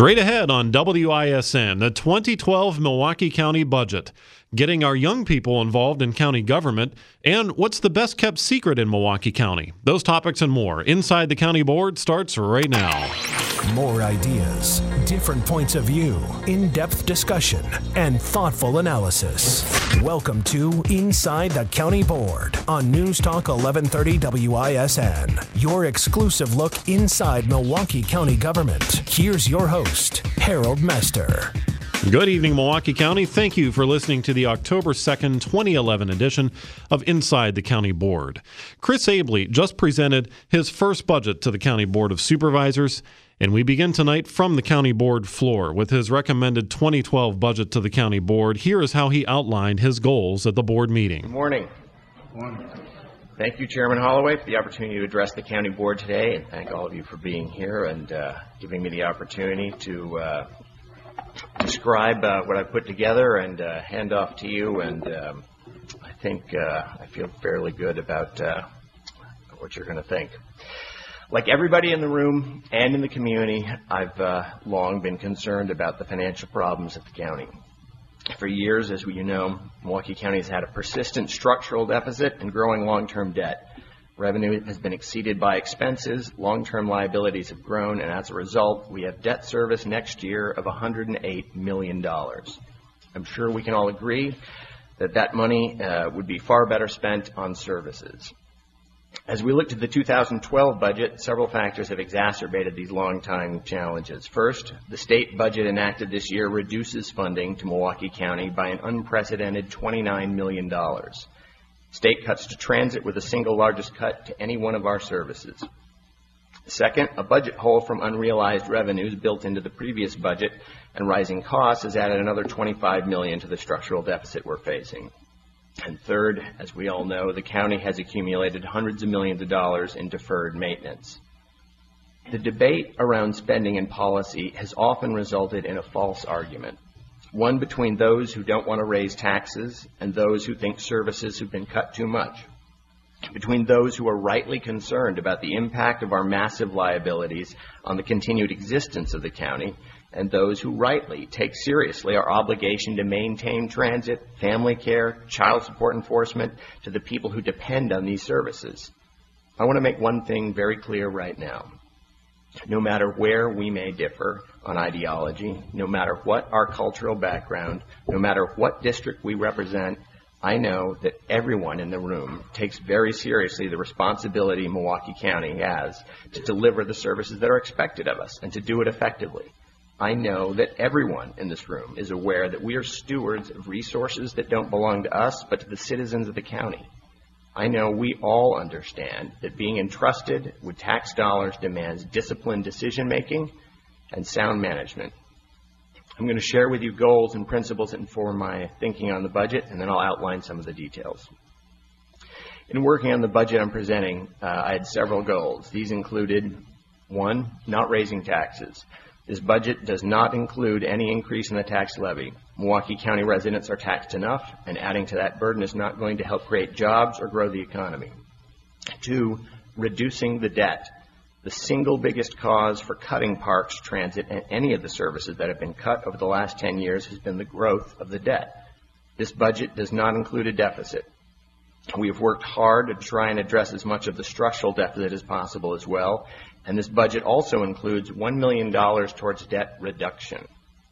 Straight ahead on WISN, the 2012 Milwaukee County budget, getting our young people involved in county government, and what's the best kept secret in Milwaukee County. Those topics and more Inside the County Board starts right now. More ideas, different points of view, in-depth discussion, and thoughtful analysis. Welcome to Inside the County Board on News Talk 1130 WISN, your exclusive look inside Milwaukee County government. Here's your host, Harold Mester. Good evening, Milwaukee County. Thank you for listening to the October 2nd, 2011 edition of Inside the County Board. Chris Abley just presented his first budget to the County Board of Supervisors, and we begin tonight from the County Board floor with his recommended 2012 budget to the County Board. Here is how he outlined his goals at the board meeting. Good morning. Good morning. Thank you, Chairman Holloway, for the opportunity to address the County Board today, and thank all of you for being here and giving me the opportunity to describe what I put together and hand off to you. And I think I feel fairly good about what you're going to think. Like everybody in the room and in the community, I've long been concerned about the financial problems of the county. For years, as you know, Milwaukee County has had a persistent structural deficit and growing long-term debt. Revenue has been exceeded by expenses, long-term liabilities have grown, and as a result, we have debt service next year of $108 million. I'm sure we can all agree that that money would be far better spent on services. As we look to the 2012 budget, several factors have exacerbated these long-time challenges. First, the state budget enacted this year reduces funding to Milwaukee County by an unprecedented $29 million. State cuts to transit were the single largest cut to any one of our services. Second, a budget hole from unrealized revenues built into the previous budget and rising costs has added another $25 million to the structural deficit we're facing. And third, as we all know, the county has accumulated hundreds of millions of dollars in deferred maintenance. The debate around spending and policy has often resulted in a false argument, one between those who don't want to raise taxes and those who think services have been cut too much, between those who are rightly concerned about the impact of our massive liabilities on the continued existence of the county, and those who rightly take seriously our obligation to maintain transit, family care, child support enforcement to the people who depend on these services. I want to make one thing very clear right now. No matter where we may differ on ideology, no matter what our cultural background, no matter what district we represent, I know that everyone in the room takes very seriously the responsibility Milwaukee County has to deliver the services that are expected of us and to do it effectively. I know that everyone in this room is aware that we are stewards of resources that don't belong to us but to the citizens of the county. I know we all understand that being entrusted with tax dollars demands disciplined decision-making and sound management. I'm going to share with you goals and principles that inform my thinking on the budget, and then I'll outline some of the details. In working on the budget I'm presenting, I had several goals. These included, 1, not raising taxes. This budget does not include any increase in the tax levy. Milwaukee County residents are taxed enough, and adding to that burden is not going to help create jobs or grow the economy. 2, reducing the debt. The single biggest cause for cutting parks, transit, and any of the services that have been cut over the last 10 years has been the growth of the debt. This budget does not include a deficit. We have worked hard to try and address as much of the structural deficit as possible as well, and this budget also includes $1 million towards debt reduction.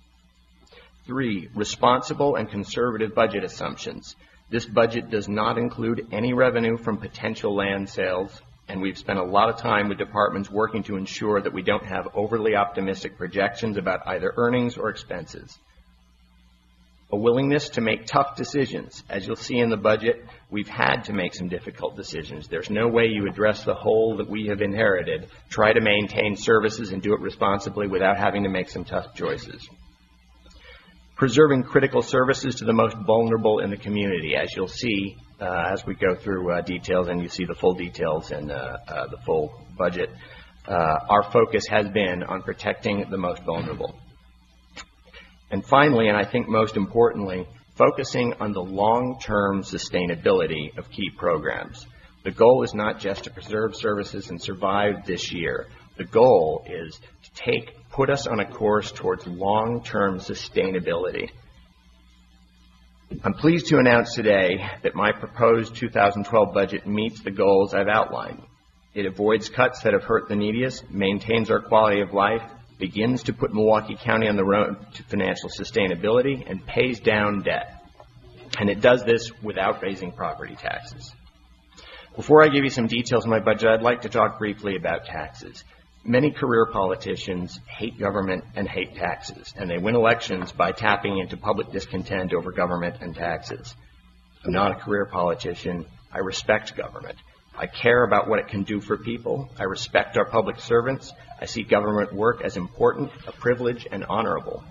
3, responsible and conservative budget assumptions. This budget does not include any revenue from potential land sales, and we've spent a lot of time with departments working to ensure that we don't have overly optimistic projections about either earnings or expenses. A willingness to make tough decisions. As you'll see in the budget, we've had to make some difficult decisions. There's no way you address the hole that we have inherited, try to maintain services and do it responsibly without having to make some tough choices. Preserving critical services to the most vulnerable in the community. As you'll see as we go through details, and you see the full details in the full budget, our focus has been on protecting the most vulnerable. And finally, and I think most importantly, focusing on the long-term sustainability of key programs. The goal is not just to preserve services and survive this year. The goal is to put us on a course towards long-term sustainability. I'm pleased to announce today that my proposed 2012 budget meets the goals I've outlined. It avoids cuts that have hurt the neediest, maintains our quality of life, begins to put Milwaukee County on the road to financial sustainability, and pays down debt. And it does this without raising property taxes. Before I give you some details on my budget, I'd like to talk briefly about taxes. Many career politicians hate government and hate taxes, and they win elections by tapping into public discontent over government and taxes. I'm not a career politician. I respect government. I care about what it can do for people. I respect our public servants. I see government work as important, a privilege, and honorable.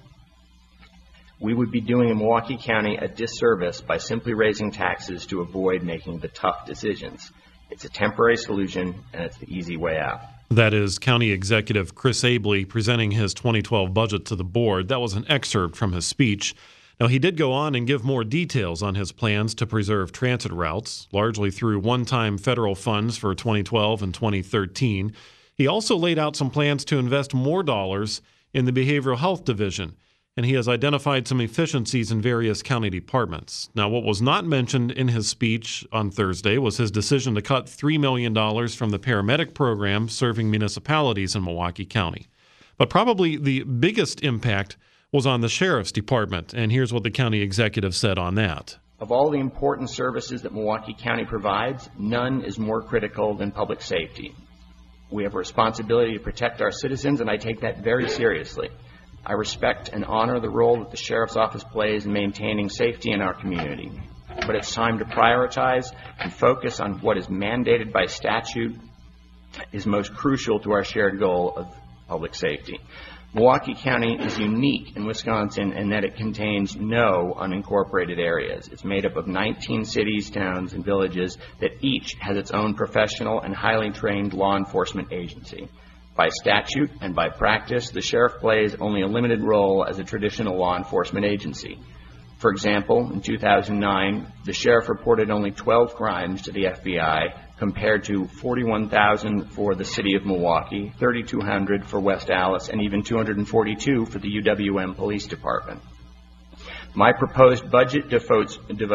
We would be doing Milwaukee County a disservice by simply raising taxes to avoid making the tough decisions. It's a temporary solution, and it's the easy way out. That is County Executive Chris Abele presenting his 2012 budget to the board. That was an excerpt from his speech. Now, he did go on and give more details on his plans to preserve transit routes, largely through one-time federal funds for 2012 and 2013. He also laid out some plans to invest more dollars in the Behavioral Health Division, and he has identified some efficiencies in various county departments. Now, what was not mentioned in his speech on Thursday was his decision to cut $3 million from the paramedic program serving municipalities in Milwaukee County. But probably the biggest impact was on the Sheriff's Department, and here's what the county executive said on that. Of all the important services that Milwaukee County provides, none is more critical than public safety. We have a responsibility to protect our citizens, and I take that very seriously. I respect and honor the role that the Sheriff's Office plays in maintaining safety in our community. But it's time to prioritize and focus on what is mandated by statute is most crucial to our shared goal of public safety. Milwaukee County is unique in Wisconsin in that it contains no unincorporated areas. It's made up of 19 cities, towns, and villages that each has its own professional and highly trained law enforcement agency. By statute and by practice, the sheriff plays only a limited role as a traditional law enforcement agency. For example, in 2009, the sheriff reported only 12 crimes to the FBI compared to 41,000 for the city of Milwaukee, 3,200 for West Allis, and even 242 for the UWM Police Department. My proposed budget devotes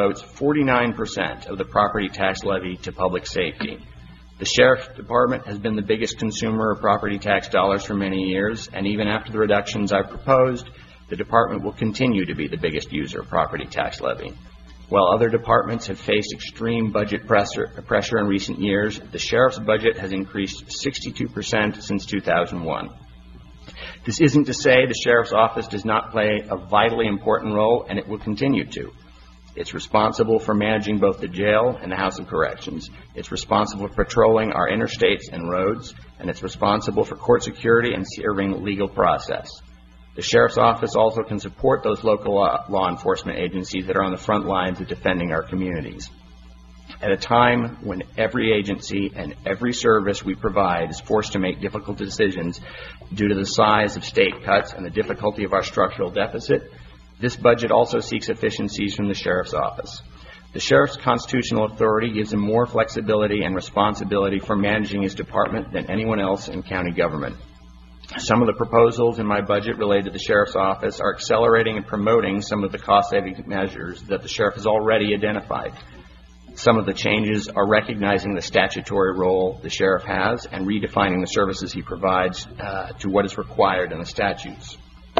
49% of the property tax levy to public safety. The Sheriff's Department has been the biggest consumer of property tax dollars for many years, and even after the reductions I've proposed, the department will continue to be the biggest user of property tax levy. While other departments have faced extreme budget pressure in recent years, the Sheriff's budget has increased 62% since 2001. This isn't to say the Sheriff's Office does not play a vitally important role, and it will continue to. It's responsible for managing both the jail and the House of Corrections. It's responsible for patrolling our interstates and roads, and it's responsible for court security and serving legal process. The Sheriff's Office also can support those local law enforcement agencies that are on the front lines of defending our communities. At a time when every agency and every service we provide is forced to make difficult decisions due to the size of state cuts and the difficulty of our structural deficit, this budget also seeks efficiencies from the Sheriff's Office. The Sheriff's constitutional authority gives him more flexibility and responsibility for managing his department than anyone else in county government. Some of the proposals in my budget related to the Sheriff's Office are accelerating and promoting some of the cost-saving measures that the Sheriff has already identified. Some of the changes are recognizing the statutory role the Sheriff has and redefining the services he provides to what is required in the statutes.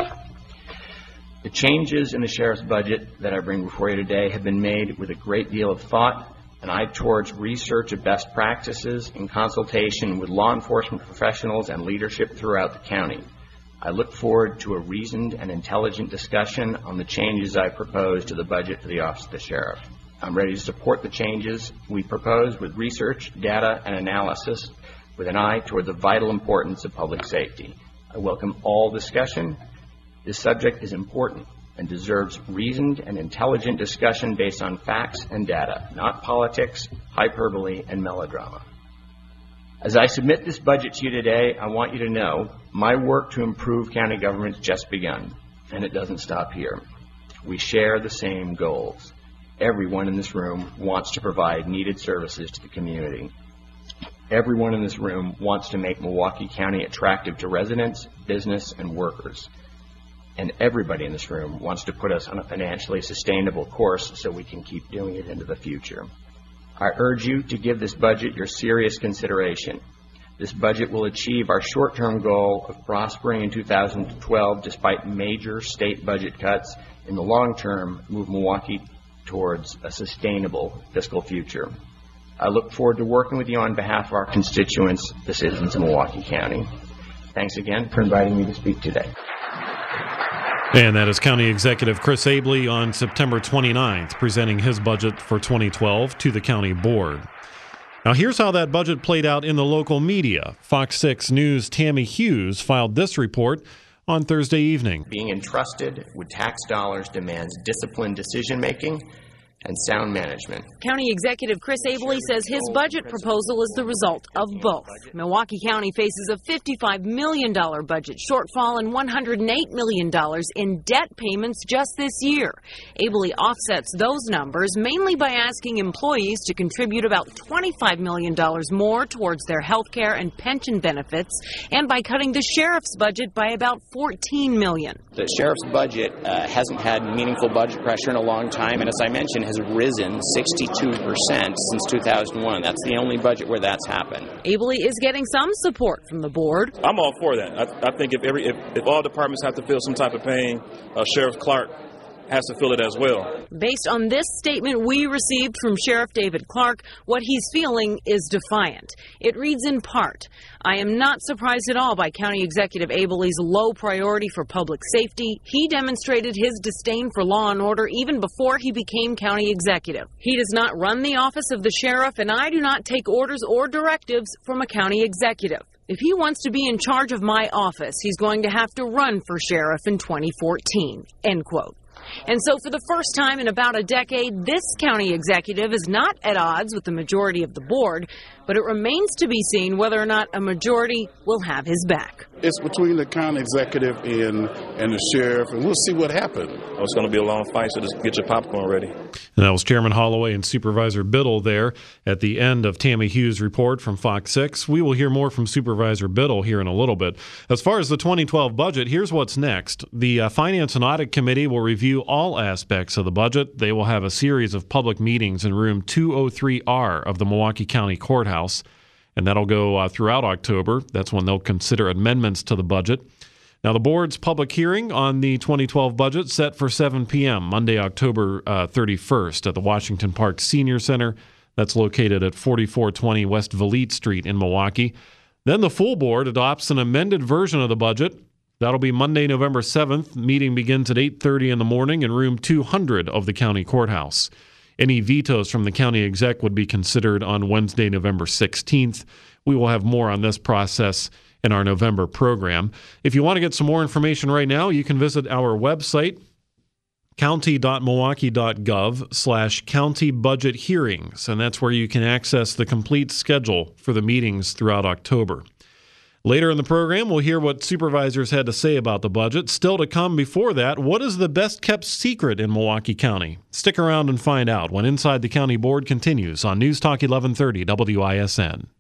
The changes in the Sheriff's budget that I bring before you today have been made with a great deal of thought, an eye towards research of best practices in consultation with law enforcement professionals and leadership throughout the county. I look forward to a reasoned and intelligent discussion on the changes I propose to the budget for the Office of the Sheriff. I'm ready to support the changes we propose with research, data, and analysis with an eye toward the vital importance of public safety. I welcome all discussion. This subject is important and deserves reasoned and intelligent discussion based on facts and data, not politics, hyperbole, and melodrama. As I submit this budget to you today, I want you to know my work to improve county government has just begun, and it doesn't stop here. We share the same goals. Everyone in this room wants to provide needed services to the community. Everyone in this room wants to make Milwaukee County attractive to residents, business, and workers. And everybody in this room wants to put us on a financially sustainable course so we can keep doing it into the future. I urge you to give this budget your serious consideration. This budget will achieve our short-term goal of prospering in 2012 despite major state budget cuts. In the long term, move Milwaukee towards a sustainable fiscal future. I look forward to working with you on behalf of our constituents, the citizens of Milwaukee County. Thanks again for inviting me to speak today. And that is County Executive Chris Abele on September 29th, presenting his budget for 2012 to the County Board. Now, here's how that budget played out in the local media. Fox 6 News' Tammy Hughes filed this report on Thursday evening. Being entrusted with tax dollars demands disciplined decision-making and sound management. County Executive Chris Abele says his budget proposal is the result of both. Milwaukee County faces a $55 million budget shortfall and $108 million in debt payments just this year. Abele offsets those numbers mainly by asking employees to contribute about $25 million more towards their health care and pension benefits, and by cutting the sheriff's budget by about $14 million. The sheriff's budget hasn't had meaningful budget pressure in a long time, and as I mentioned, has risen 62% since 2001. That's the only budget where that's happened. Abele is getting some support from the board. I'm all for that. I think if all departments have to feel some type of pain, Sheriff Clark has to feel it as well. Based on this statement we received from Sheriff David Clark, what he's feeling is defiant. It reads in part, "I am not surprised at all by County Executive Abele's low priority for public safety. He demonstrated his disdain for law and order even before he became county executive. He does not run the office of the sheriff, and I do not take orders or directives from a county executive. If he wants to be in charge of my office, he's going to have to run for sheriff in 2014, end quote. And so for the first time in about a decade, this county executive is not at odds with the majority of the board, but it remains to be seen whether or not a majority will have his back. It's between the county executive and the sheriff, and we'll see what happens. It's going to be a long fight, so just get your popcorn ready. And that was Chairman Holloway and Supervisor Biddle there at the end of Tammy Hughes' report from Fox 6. We will hear more from Supervisor Biddle here in a little bit. As far as the 2012 budget, here's what's next. The Finance and Audit Committee will review all aspects of the budget. They will have a series of public meetings in room 203R of the Milwaukee County Courthouse, and that'll go throughout October. That's when they'll consider amendments to the budget. Now, the board's public hearing on the 2012 budget set for 7 p.m. Monday, October 31st at the Washington Park Senior Center. That's located at 4420 West Valete Street in Milwaukee. Then the full board adopts an amended version of the budget. That'll be Monday, November 7th. Meeting begins at 8:30 in the morning in room 200 of the county courthouse. Any vetoes from the county exec would be considered on Wednesday, November 16th. We will have more on this process in our November program. If you want to get some more information right now, you can visit our website, county.milwaukee.gov/county budget hearings, and that's where you can access the complete schedule for the meetings throughout October. Later in the program, we'll hear what supervisors had to say about the budget. Still to come before that, what is the best-kept secret in Milwaukee County? Stick around and find out when Inside the County Board continues on News Talk 1130 WISN.